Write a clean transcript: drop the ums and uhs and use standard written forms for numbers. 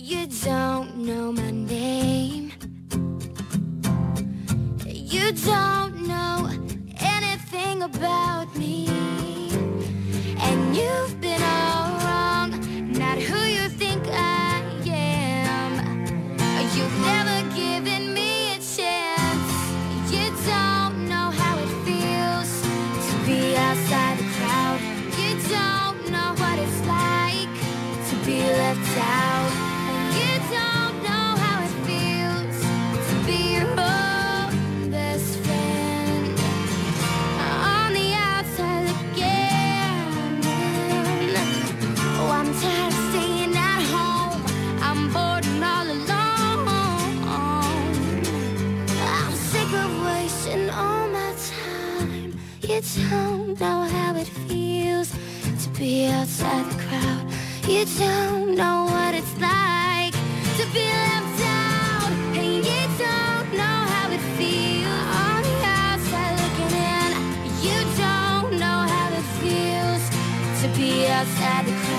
You don't know my name. You don't know anything about me. And you've been all wrong, not who you think I am. You've never given me a chance. You don't know how it feels to be outside the crowd. You don't know what it's like to be left out. You don't know how it feels to be your own best friend. On the outside looking in. Oh, I'm tired of staying at home. I'm bored and all alone. I'm sick of wasting all my time. You don't know how it feels to be outside the crowd. You don't know what it's like to be left out. And you don't know how it feels on the outside looking in. You don't know how it feels to be outside the crowd.